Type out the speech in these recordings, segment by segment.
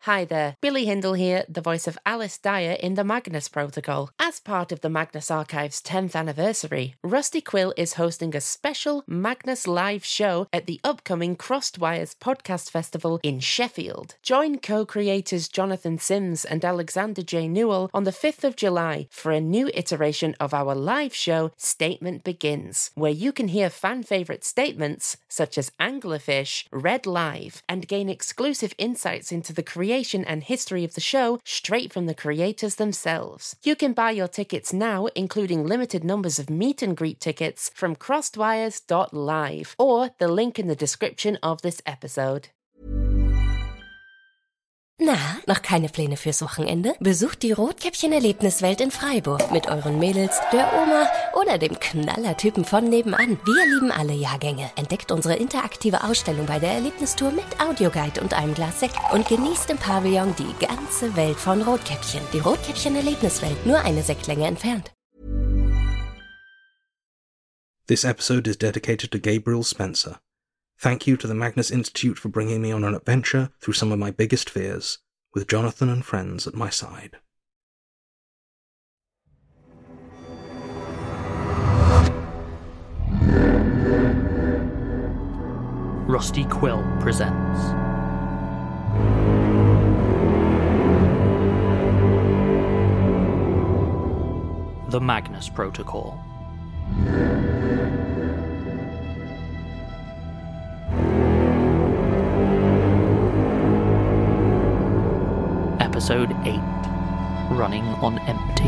Hi there, Billy Hindle here, the voice of Alice Dyer in the Magnus Protocol. As part of the Magnus Archive's 10th anniversary, Rusty Quill is hosting a special Magnus live show at the upcoming Crossed Wires Podcast Festival in Sheffield. Join co-creators Jonathan Sims and Alexander J. Newell on the 5th of July for a new iteration of our live show, Statement Begins, where you can hear fan-favourite statements such as Anglerfish read live and gain exclusive insights into the creation and history of the show straight from the creators themselves. You can buy your tickets now, including limited numbers of meet and greet tickets from crossedwires.live or the link in the description of this episode. Na, noch keine Pläne fürs Wochenende? Besucht die Rotkäppchen-Erlebniswelt in Freiburg mit euren Mädels, der Oma oder dem Knallertypen von nebenan. Wir lieben alle Jahrgänge. Entdeckt unsere interaktive Ausstellung bei der Erlebnistour mit Audioguide und einem Glas Sekt und genießt im Pavillon die ganze Welt von Rotkäppchen. Die Rotkäppchen-Erlebniswelt, nur eine Sektlänge entfernt. This episode is dedicated to Gabriel Spencer. Thank you to the Magnus Institute for bringing me on an adventure through some of my biggest fears, with Jonathan and friends at my side. Rusty Quill presents The Magnus Protocol. Episode 8, Running on Empty.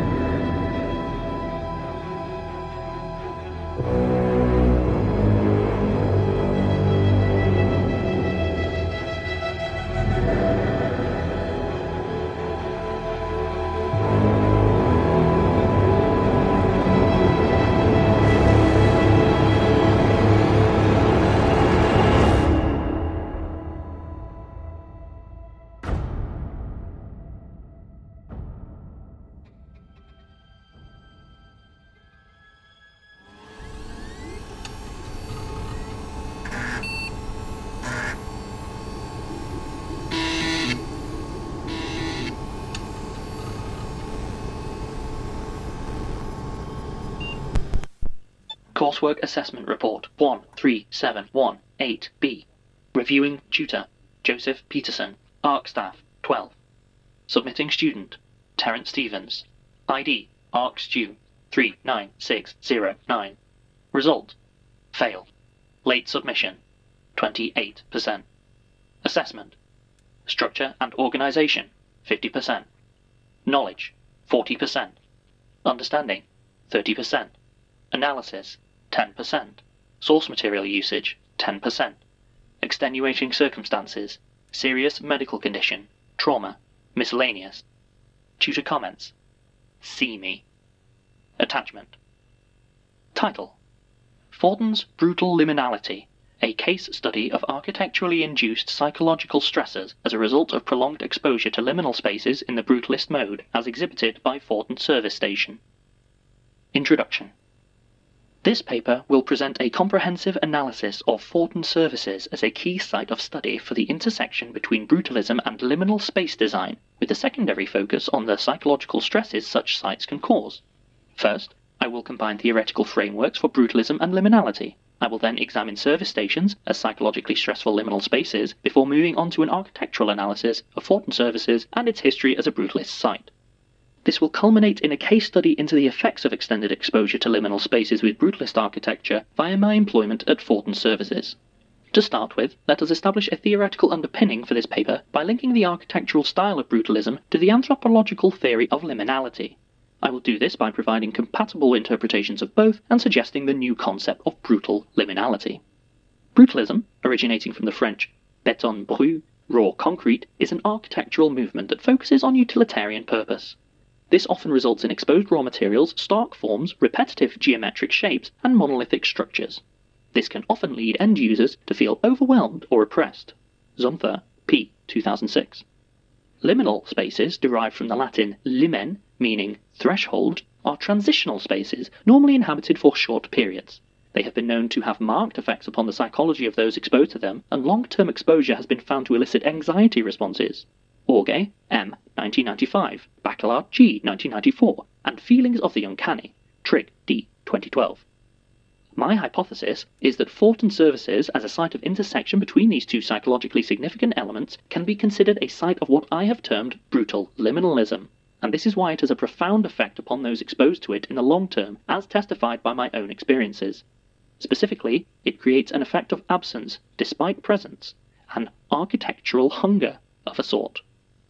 Coursework Assessment Report 13718B. Reviewing Tutor Joseph Peterson. ARC Staff 12. Submitting Student Terence Stevens. ID ARC Stu 39609. Result Fail. Late Submission 28%. Assessment Structure and Organization 50%. Knowledge 40%. Understanding 30%. Analysis 10%. Source material usage 10%. Extenuating circumstances, serious medical condition, trauma, miscellaneous. Tutor comments. See me. Attachment. Title: Forden's Brutal Liminality, a case study of architecturally induced psychological stressors as a result of prolonged exposure to liminal spaces in the brutalist mode as exhibited by Forden Service Station. Introduction. This paper will present a comprehensive analysis of Forden services as a key site of study for the intersection between brutalism and liminal space design, with a secondary focus on the psychological stresses such sites can cause. First, I will combine theoretical frameworks for brutalism and liminality. I will then examine service stations as psychologically stressful liminal spaces before moving on to an architectural analysis of Forden services and its history as a brutalist site. This will culminate in a case study into the effects of extended exposure to liminal spaces with brutalist architecture via my employment at Forden Services. To start with, let us establish a theoretical underpinning for this paper by linking the architectural style of brutalism to the anthropological theory of liminality. I will do this by providing compatible interpretations of both and suggesting the new concept of brutal liminality. Brutalism, originating from the French béton brut, raw concrete, is an architectural movement that focuses on utilitarian purpose. This often results in exposed raw materials, stark forms, repetitive geometric shapes, and monolithic structures. This can often lead end users to feel overwhelmed or oppressed. Zunther, p. 2006. Liminal spaces, derived from the Latin limen, meaning threshold, are transitional spaces, normally inhabited for short periods. They have been known to have marked effects upon the psychology of those exposed to them, and long-term exposure has been found to elicit anxiety responses. Orgay, M. 1995, Bachelard, G. 1994, and Feelings of the Uncanny, Trigg, D. 2012. My hypothesis is that Fortin Services, as a site of intersection between these two psychologically significant elements, can be considered a site of what I have termed brutal liminalism, and this is why it has a profound effect upon those exposed to it in the long term, as testified by my own experiences. Specifically, it creates an effect of absence despite presence, an architectural hunger of a sort.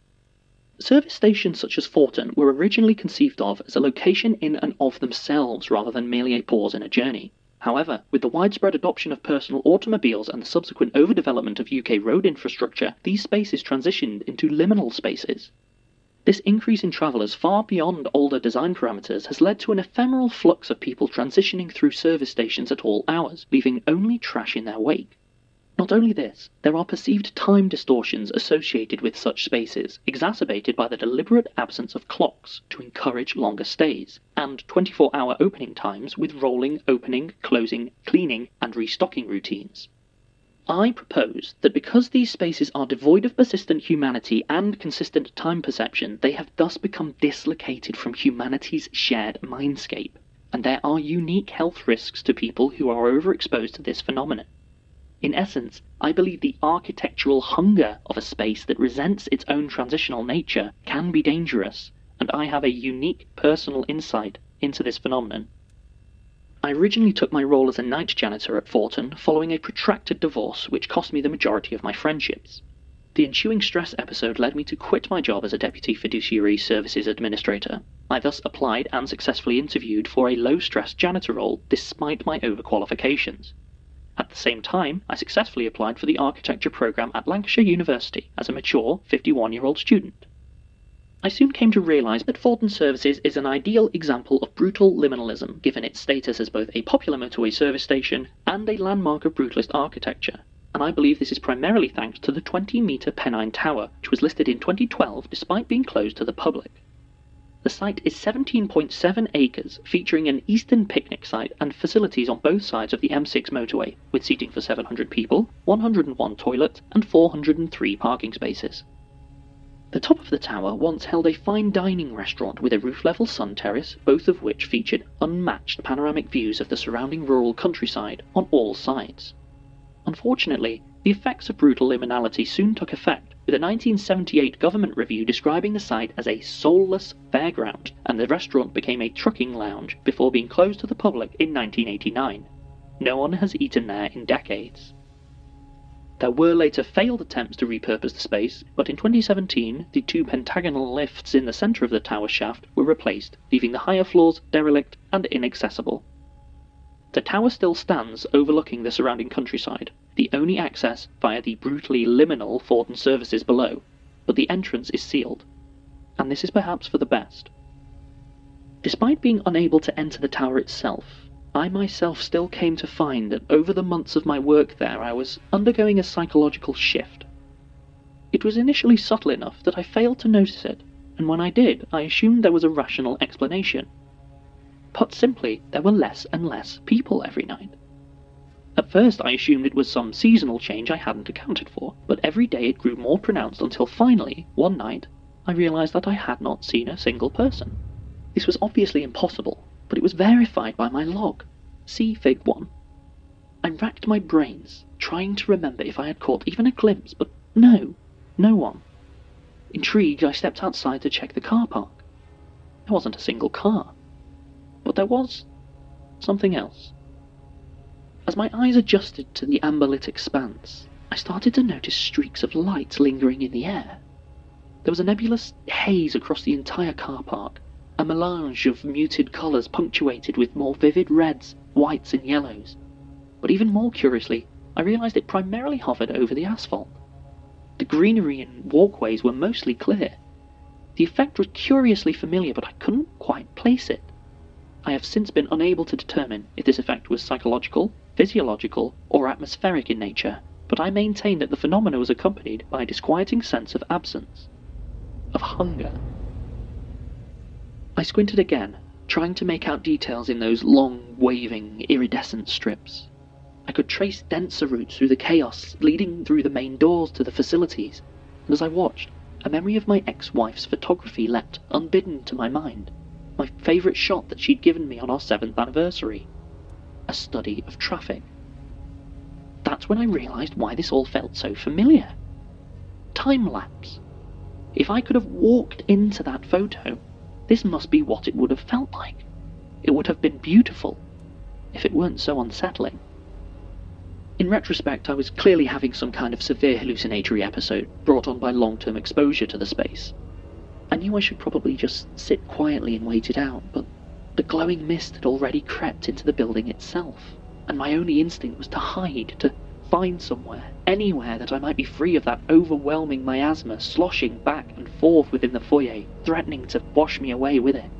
Service stations such as Fortin were originally conceived of as a location in and of themselves rather than merely a pause in a journey. However, with the widespread adoption of personal automobiles and the subsequent overdevelopment of UK road infrastructure, these spaces transitioned into liminal spaces. This increase in travellers far beyond older design parameters has led to an ephemeral flux of people transitioning through service stations at all hours, leaving only trash in their wake. Not only this, there are perceived time distortions associated with such spaces, exacerbated by the deliberate absence of clocks to encourage longer stays, and 24-hour opening times with rolling, opening, closing, cleaning, and restocking routines. I propose that because these spaces are devoid of persistent humanity and consistent time perception, they have thus become dislocated from humanity's shared mindscape, and there are unique health risks to people who are overexposed to this phenomenon. In essence, I believe the architectural hunger of a space that resents its own transitional nature can be dangerous, and I have a unique personal insight into this phenomenon. I originally took my role as a night janitor at Fortin following a protracted divorce which cost me the majority of my friendships. The ensuing stress episode led me to quit my job as a Deputy Fiduciary Services Administrator. I thus applied and successfully interviewed for a low-stress janitor role despite my overqualifications. At the same time, I successfully applied for the architecture programme at Lancashire University as a mature 51-year-old student. I soon came to realise that Fortin Services is an ideal example of brutal liminalism, given its status as both a popular motorway service station and a landmark of brutalist architecture, and I believe this is primarily thanks to the 20-metre Pennine Tower, which was listed in 2012 despite being closed to the public. The site is 17.7 acres, featuring an eastern picnic site and facilities on both sides of the M6 motorway, with seating for 700 people, 101 toilets, and 403 parking spaces. The top of the tower once held a fine dining restaurant with a roof-level sun terrace, both of which featured unmatched panoramic views of the surrounding rural countryside on all sides. Unfortunately, the effects of brutal liminality soon took effect, with a 1978 government review describing the site as a soulless fairground, and the restaurant became a trucking lounge before being closed to the public in 1989. No one has eaten there in decades. There were later failed attempts to repurpose the space, but in 2017 the two pentagonal lifts in the centre of the tower shaft were replaced, leaving the higher floors derelict and inaccessible. The tower still stands overlooking the surrounding countryside, the only access via the brutally liminal Fortin Services below, but the entrance is sealed, and this is perhaps for the best. Despite being unable to enter the tower itself, I myself still came to find that over the months of my work there I was undergoing a psychological shift. It was initially subtle enough that I failed to notice it, and when I did, I assumed there was a rational explanation. Put simply, there were less and less people every night. At first I assumed it was some seasonal change I hadn't accounted for, but every day it grew more pronounced until finally, one night, I realised that I had not seen a single person. This was obviously impossible, but it was verified by my log. See Fig 1. I racked my brains, trying to remember if I had caught even a glimpse, but no one. Intrigued, I stepped outside to check the car park. There wasn't a single car. But there was something else. As my eyes adjusted to the amber-lit expanse, I started to notice streaks of light lingering in the air. There was a nebulous haze across the entire car park, a melange of muted colours punctuated with more vivid reds, whites and yellows. But even more curiously, I realised it primarily hovered over the asphalt. The greenery and walkways were mostly clear. The effect was curiously familiar, but I couldn't quite place it. I have since been unable to determine if this effect was psychological, physiological, or atmospheric in nature, but I maintain that the phenomena was accompanied by a disquieting sense of absence, of hunger. I squinted again, trying to make out details in those long, waving, iridescent strips. I could trace denser routes through the chaos leading through the main doors to the facilities, and as I watched, a memory of my ex-wife's photography leapt unbidden to my mind. My favourite shot that she'd given me on our 7th anniversary. A study of traffic. That's when I realised why this all felt so familiar. Time-lapse. If I could have walked into that photo, this must be what it would have felt like. It would have been beautiful, if it weren't so unsettling. In retrospect, I was clearly having some kind of severe hallucinatory episode brought on by long-term exposure to the space. I knew I should probably just sit quietly and wait it out, but the glowing mist had already crept into the building itself, and my only instinct was to hide, to find somewhere, anywhere that I might be free of that overwhelming miasma sloshing back and forth within the foyer, threatening to wash me away with it.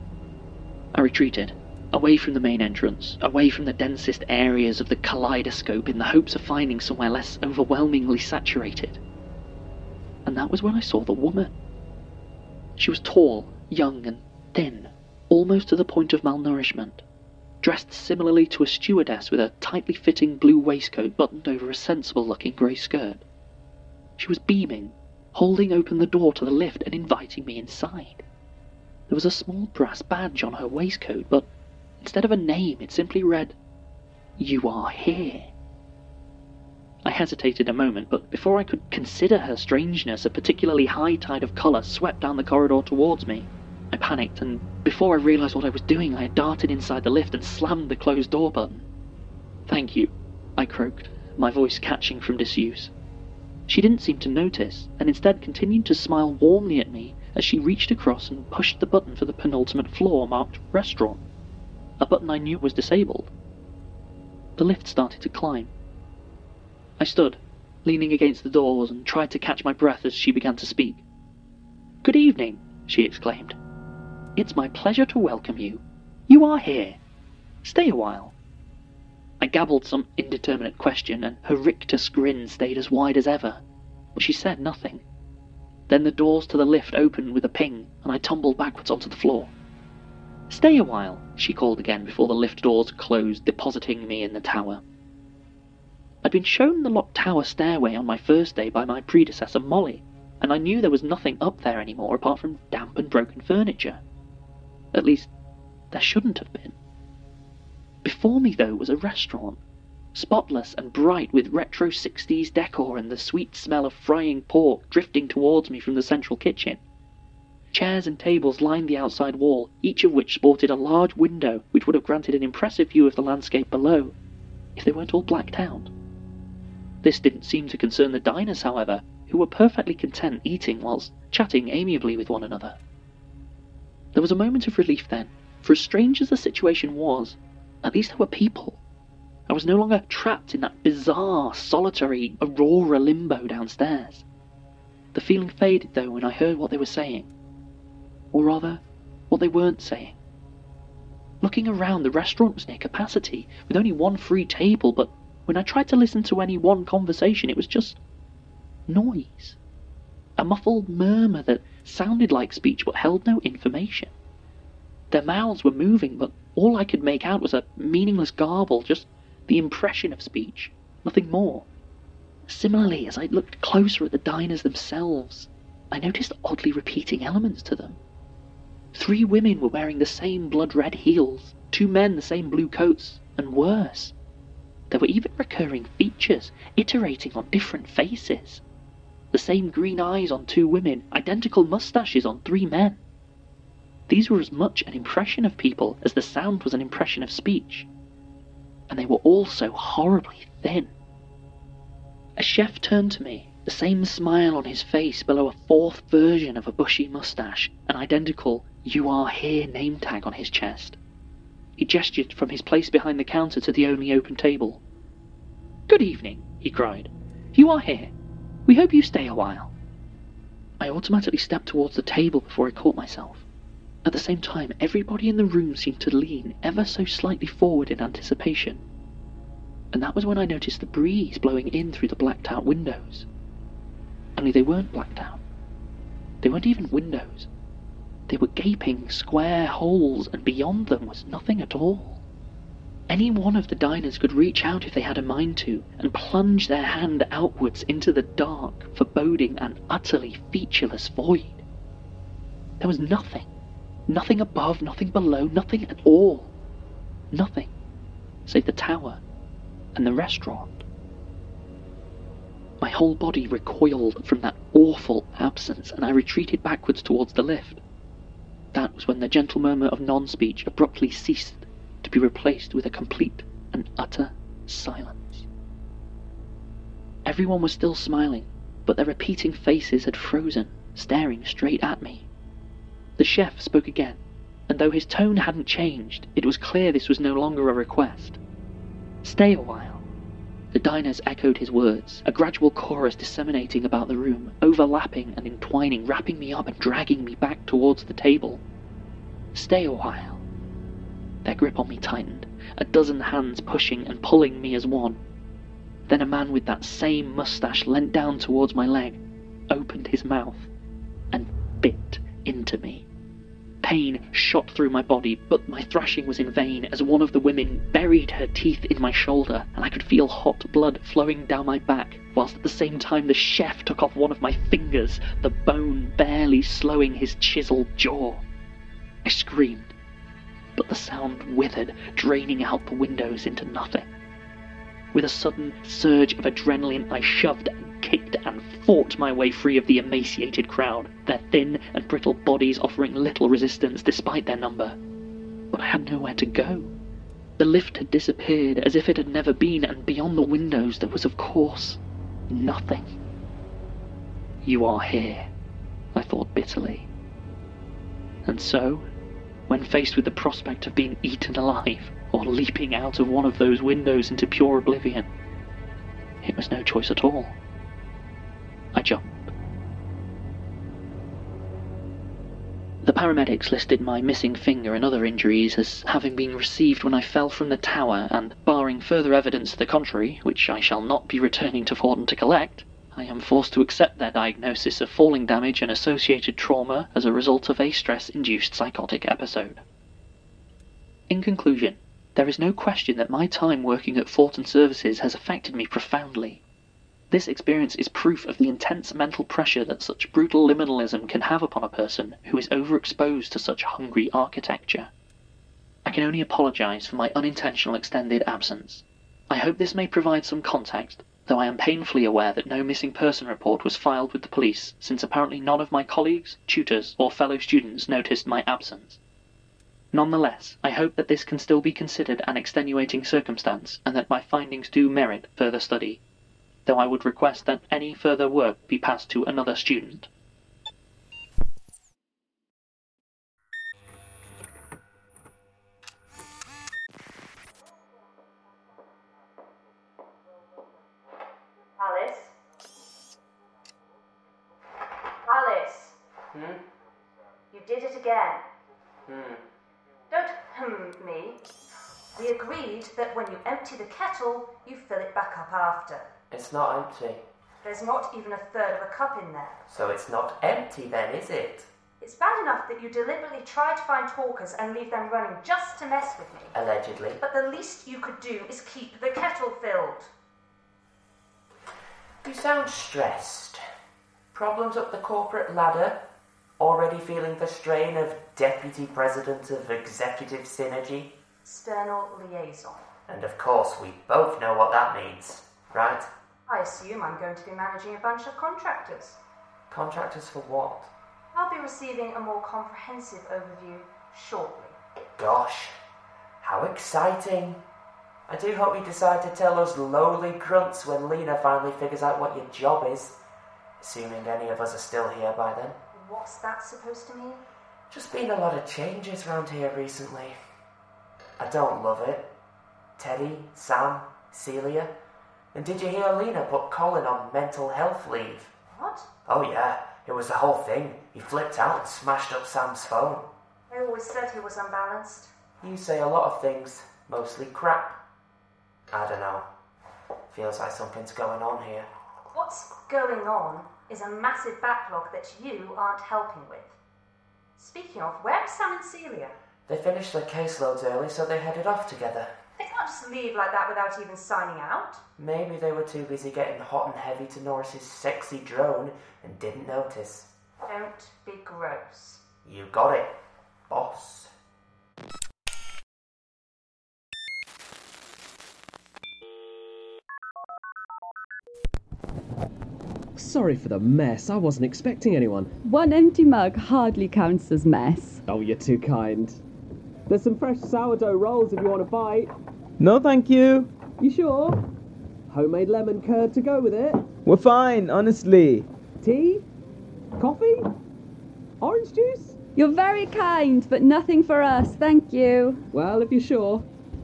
I retreated, away from the main entrance, away from the densest areas of the kaleidoscope in the hopes of finding somewhere less overwhelmingly saturated. And that was when I saw the woman. She was tall, young and thin, almost to the point of malnourishment, dressed similarly to a stewardess with a tightly fitting blue waistcoat buttoned over a sensible-looking grey skirt. She was beaming, holding open the door to the lift and inviting me inside. There was a small brass badge on her waistcoat, but instead of a name, it simply read, "You are here." I hesitated a moment, but before I could consider her strangeness, a particularly high tide of colour swept down the corridor towards me. I panicked, and before I realised what I was doing, I had darted inside the lift and slammed the closed door button. "Thank you," I croaked, my voice catching from disuse. She didn't seem to notice, and instead continued to smile warmly at me as she reached across and pushed the button for the penultimate floor marked Restaurant, a button I knew was disabled. The lift started to climb. I stood, leaning against the doors, and tried to catch my breath as she began to speak. "Good evening," she exclaimed. "It's my pleasure to welcome you. You are here. Stay a while." I gabbled some indeterminate question, and her rictus grin stayed as wide as ever, but she said nothing. Then the doors to the lift opened with a ping, and I tumbled backwards onto the floor. "Stay a while," she called again before the lift doors closed, depositing me in the tower. I'd been shown the locked tower stairway on my first day by my predecessor Molly, and I knew there was nothing up there anymore apart from damp and broken furniture. At least, there shouldn't have been. Before me, though, was a restaurant, spotless and bright with retro 60s decor and the sweet smell of frying pork drifting towards me from the central kitchen. Chairs and tables lined the outside wall, each of which sported a large window which would have granted an impressive view of the landscape below, if they weren't all blacked out. This didn't seem to concern the diners, however, who were perfectly content eating whilst chatting amiably with one another. There was a moment of relief then, for as strange as the situation was, at least there were people. I was no longer trapped in that bizarre, solitary Aurora limbo downstairs. The feeling faded, though, when I heard what they were saying. Or rather, what they weren't saying. Looking around, the restaurant was near capacity, with only one free table, but when I tried to listen to any one conversation, it was just noise. A muffled murmur that sounded like speech but held no information. Their mouths were moving, but all I could make out was a meaningless garble, just the impression of speech, nothing more. Similarly, as I looked closer at the diners themselves, I noticed oddly repeating elements to them. 3 women were wearing the same blood-red heels, 2 men the same blue coats, and worse. There were even recurring features, iterating on different faces. The same green eyes on 2 women, identical moustaches on 3 men. These were as much an impression of people as the sound was an impression of speech. And they were all so horribly thin. A chef turned to me, the same smile on his face below a 4th version of a bushy moustache, an identical "You are here" name tag on his chest. He gestured from his place behind the counter to the only open table. "Good evening," he cried. "You are here. We hope you stay a while." I automatically stepped towards the table before I caught myself. At the same time, everybody in the room seemed to lean ever so slightly forward in anticipation. And that was when I noticed the breeze blowing in through the blacked-out windows. Only they weren't blacked out. They weren't even windows. They were gaping square holes, and beyond them was nothing at all. Any one of the diners could reach out if they had a mind to, and plunge their hand outwards into the dark, foreboding and utterly featureless void. There was nothing. Nothing above, nothing below, nothing at all. Nothing, save the tower and the restaurant. My whole body recoiled from that awful absence, and I retreated backwards towards the lift. That was when the gentle murmur of non-speech abruptly ceased, to be replaced with a complete and utter silence. Everyone was still smiling, but their repeating faces had frozen, staring straight at me. The chef spoke again, and though his tone hadn't changed, it was clear this was no longer a request. "Stay a while." The diners echoed his words, a gradual chorus disseminating about the room, overlapping and entwining, wrapping me up and dragging me back towards the table. "Stay a while." Their grip on me tightened, a dozen hands pushing and pulling me as one. Then a man with that same moustache leant down towards my leg, opened his mouth, and bit into me. Pain shot through my body, but my thrashing was in vain as one of the women buried her teeth in my shoulder, and I could feel hot blood flowing down my back, whilst at the same time the chef took off one of my fingers, the bone barely slowing his chiseled jaw. I screamed, but the sound withered, draining out the windows into nothing. With a sudden surge of adrenaline, I shoved and kicked and fought my way free of the emaciated crowd, their thin and brittle bodies offering little resistance despite their number. But I had nowhere to go. The lift had disappeared as if it had never been, and beyond the windows there was, of course, nothing. "You are here," I thought bitterly. And so, when faced with the prospect of being eaten alive, or leaping out of one of those windows into pure oblivion, it was no choice at all. I jumped. The paramedics listed my missing finger and other injuries as having been received when I fell from the tower, and barring further evidence to the contrary, which I shall not be returning to Fordham to collect, I am forced to accept their diagnosis of falling damage and associated trauma as a result of a stress-induced psychotic episode. In conclusion, there is no question that my time working at Fortin Services has affected me profoundly. This experience is proof of the intense mental pressure that such brutal liminalism can have upon a person who is overexposed to such hungry architecture. I can only apologise for my unintentional extended absence. I hope this may provide some context, though I am painfully aware that no missing person report was filed with the police, since apparently none of my colleagues, tutors, or fellow students noticed my absence. Nonetheless, I hope that this can still be considered an extenuating circumstance, and that my findings do merit further study, though I would request that any further work be passed to another student. Alice? You did it again. Don't me. We agreed that when you empty the kettle, you fill it back up after. It's not empty. There's not even a third of a cup in there. So it's not empty then, is it? It's bad enough that you deliberately try to find talkers and leave them running just to mess with me. Allegedly. But the least you could do is keep the kettle filled. You sound stressed. Problems up the corporate ladder? Already feeling the strain of Deputy President of Executive Synergy? External liaison. And of course, we both know what that means, right? I assume I'm going to be managing a bunch of contractors. Contractors for what? I'll be receiving a more comprehensive overview shortly. Gosh, how exciting. I do hope you decide to tell us lowly grunts when Lena finally figures out what your job is. Assuming any of us are still here by then. What's that supposed to mean? Just been a lot of changes around here recently. I don't love it. Teddy, Sam, Celia. And did you hear Lena put Colin on mental health leave? What? Oh yeah, it was the whole thing. He flipped out and smashed up Sam's phone. I always said he was unbalanced. You say a lot of things, mostly crap. I don't know. Feels like something's going on here. What's going on is a massive backlog that you aren't helping with. Speaking of, where are Sam and Celia? They finished their caseloads early, so they headed off together. They can't just leave like that without even signing out. Maybe they were too busy getting hot and heavy to Norris's sexy drone and didn't notice. Don't be gross. You got it, boss. Sorry for the mess. I wasn't expecting anyone. One empty mug hardly counts as mess. Oh, you're too kind. There's some fresh sourdough rolls if you want a bite. No, thank you. You sure? Homemade lemon curd to go with it. We're fine, honestly. Tea? Coffee? Orange juice? You're very kind, but nothing for us, thank you. Well, if you're sure.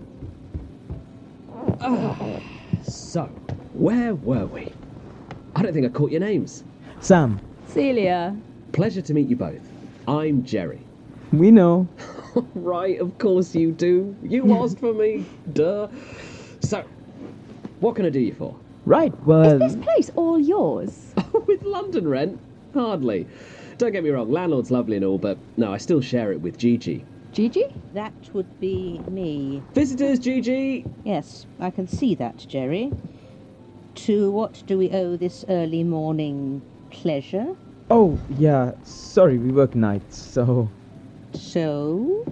So, where were we? I don't think I caught your names. Sam. Celia. Pleasure to meet you both. I'm Jerry. We know. Right, of course you do. You asked for me. Duh. So, what can I do you for? Right, well... Is this place all yours? With London rent? Hardly. Don't get me wrong, landlord's lovely and all, but no, I still share it with Gigi. Gigi? That would be me. Visitors, Gigi! Yes, I can see that, Jerry. To what do we owe this early morning pleasure? Oh, yeah, sorry, we work nights, so... So?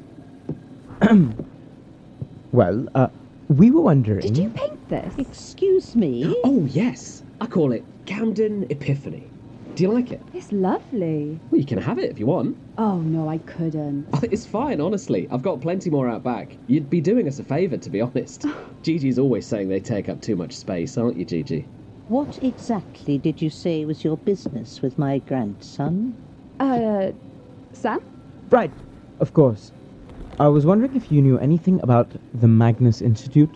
Well, we were wondering... Did you paint this? Excuse me? Oh, yes. I call it Camden Epiphany. Do you like it? It's lovely. Well, you can have it if you want. Oh, no, I couldn't. It's fine, honestly. I've got plenty more out back. You'd be doing us a favour, to be honest. Gigi's always saying they take up too much space, aren't you, Gigi? What exactly did you say was your business with my grandson? Sam? Right, of course. I was wondering if you knew anything about the Magnus Institute?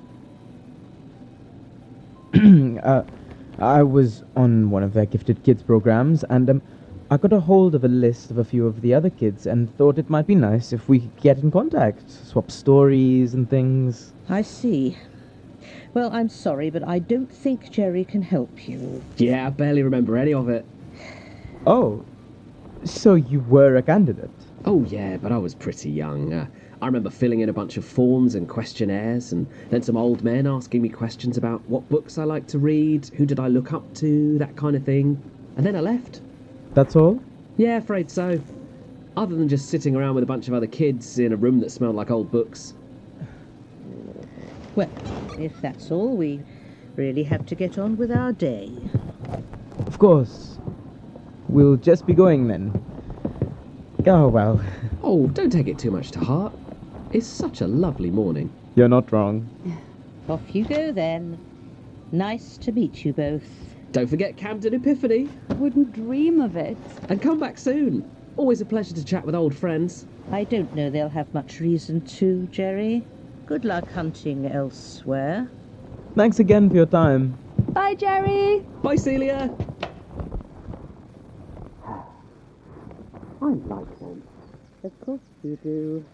I was on one of their Gifted Kids programs, and I got a hold of a list of a few of the other kids and thought it might be nice if we could get in contact, swap stories and things. I see. Well, I'm sorry, but I don't think Jerry can help you. Yeah, I barely remember any of it. Oh, so you were a candidate? Oh, yeah, but I was pretty young. I remember filling in a bunch of forms and questionnaires, and then some old men asking me questions about what books I liked to read, who did I look up to, that kind of thing. And then I left. That's all? Yeah, afraid so. Other than just sitting around with a bunch of other kids in a room that smelled like old books. Well, if that's all, we really have to get on with our day. Of course. We'll just be going then. Oh, well. Oh, don't take it too much to heart. It's such a lovely morning. You're not wrong. Off you go then. Nice to meet you both. Don't forget Camden Epiphany. Wouldn't dream of it. And come back soon. Always a pleasure to chat with old friends. I don't know they'll have much reason to, Jerry. Good luck hunting elsewhere. Thanks again for your time. Bye, Jerry. Bye, Celia. I like them. Of course you do.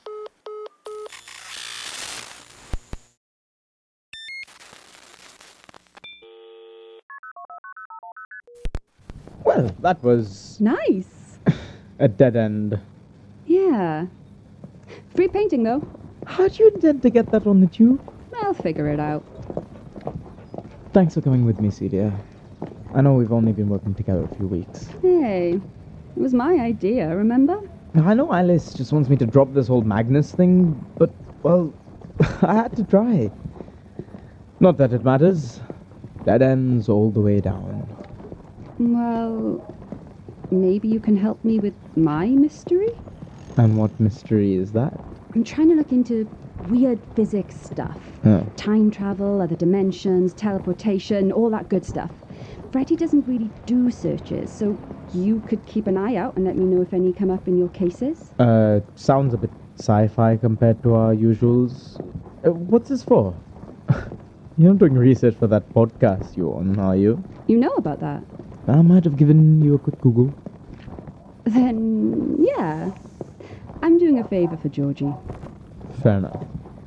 Well, that was Nice. a dead end. Yeah. Free painting, though. How do you intend to get that on the tube? I'll figure it out. Thanks for coming with me, Celia. I know we've only been working together a few weeks. Hey, it was my idea, remember? I know Alice just wants me to drop this whole Magnus thing, but, well, I had to try. Not that it matters. Dead ends all the way down. Well, maybe you can help me with my mystery? And what mystery is that? I'm trying to look into weird physics stuff. Time travel, other dimensions, teleportation, all that good stuff. Freddy doesn't really do searches, so you could keep an eye out and let me know if any come up in your cases. Sounds a bit sci-fi compared to our usuals. What's this for? You're not doing research for that podcast you're on, are you? You know about that? I might have given you a quick Google. Then, yeah. I'm doing a favour for Georgie. Fair enough.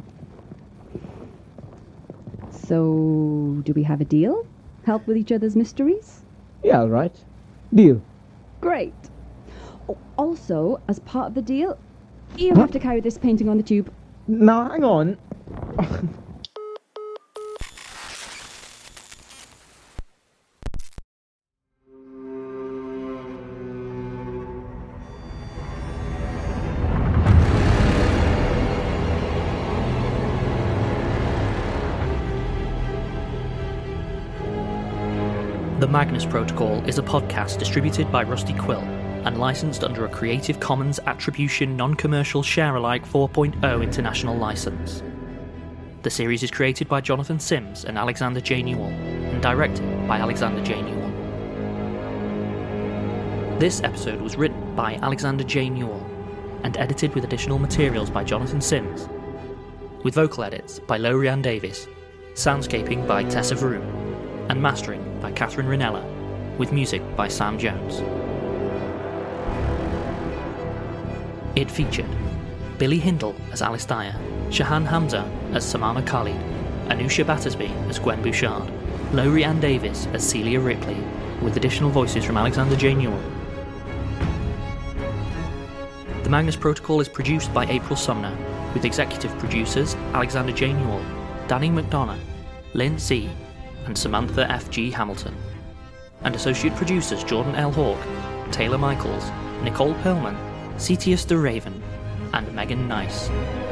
So, do we have a deal? Help with each other's mysteries? Yeah, all right. Deal. Great. Oh, also, as part of the deal, you have to carry this painting on the tube. Now, hang on. The Magnus Protocol is a podcast distributed by Rusty Quill and licensed under a Creative Commons Attribution Non-Commercial Share-alike 4.0 international license. The series is created by Jonathan Sims and Alexander J. Newell and directed by Alexander J. Newell. This episode was written by Alexander J. Newell and edited with additional materials by Jonathan Sims, with vocal edits by Lorianne Davis, soundscaping by Tessa Vroom, and mastering by Catherine Rinella, with music by Sam Jones. It featured Billy Hindle as Alice Dyer, Shahan Hamza as Samana Khalid, Anusha Battersby as Gwen Bouchard, Lorianne Davis as Celia Ripley, with additional voices from Alexander J. Newell. The Magnus Protocol is produced by April Sumner, with executive producers Alexander J. Newell, Danny McDonough, Lynn C., and Samantha F. G. Hamilton, and associate producers Jordan L. Hawke, Taylor Michaels, Nicole Perlman, Cetius the Raven, and Megan Nice.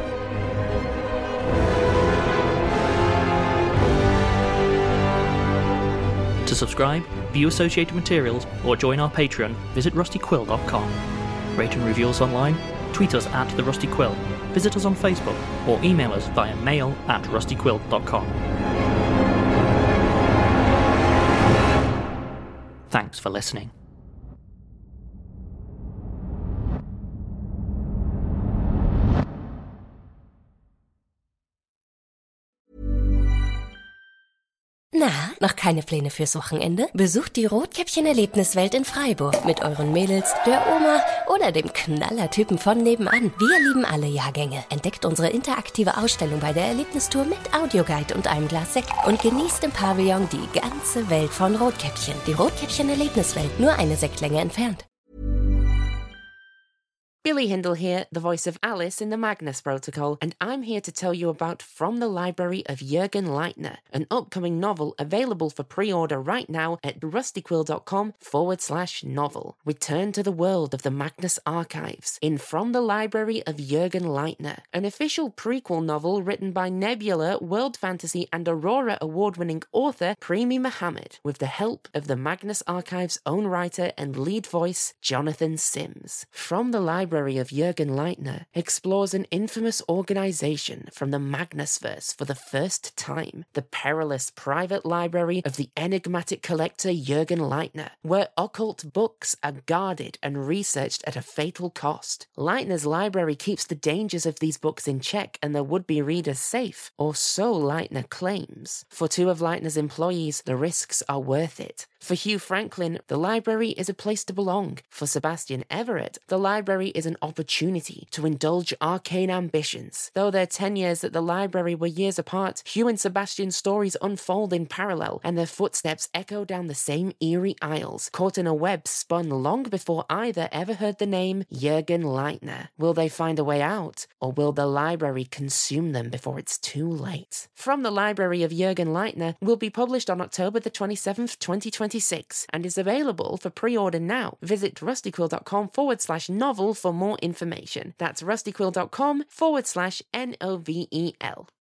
To subscribe, view associated materials, or join our Patreon, visit rustyquill.com. Rate and review us online, tweet us at The Rusty Quill, visit us on Facebook, or email us via mail@rustyquill.com. Thanks for listening. Na, noch keine Pläne fürs Wochenende? Besucht die Rotkäppchen-Erlebniswelt in Freiburg mit euren Mädels, der Oma oder dem Knallertypen von nebenan. Wir lieben alle Jahrgänge. Entdeckt unsere interaktive Ausstellung bei der Erlebnistour mit Audioguide und einem Glas Sekt und genießt im Pavillon die ganze Welt von Rotkäppchen. Die Rotkäppchen-Erlebniswelt, nur eine Sektlänge entfernt. Billy Hindle here, the voice of Alice in the Magnus Protocol, and I'm here to tell you about From the Library of Jürgen Leitner, an upcoming novel available for pre-order right now at rustyquill.com/novel. Return to the world of the Magnus archives in From the Library of Jürgen Leitner, an official prequel novel written by Nebula, World Fantasy and Aurora award-winning author Premi Mohammed, with the help of the Magnus archives' own writer and lead voice, Jonathan Sims. From the Library of Jürgen Leitner explores an infamous organization from the Magnusverse for the first time, the perilous private library of the enigmatic collector Jürgen Leitner, where occult books are guarded and researched at a fatal cost. Leitner's library keeps the dangers of these books in check and their would-be readers safe, or so Leitner claims. For two of Leitner's employees, the risks are worth it. For Hugh Franklin, the library is a place to belong. For Sebastian Everett, the library is an opportunity to indulge arcane ambitions. Though their 10 years at the library were years apart, Hugh and Sebastian's stories unfold in parallel, and their footsteps echo down the same eerie aisles, caught in a web spun long before either ever heard the name Jürgen Leitner. Will they find a way out, or will the library consume them before it's too late? From the Library of Jürgen Leitner will be published on October the 27th, 2026, and is available for pre-order now. Visit rustyquill.com/novel for more information. That's rustyquill.com/NOVEL.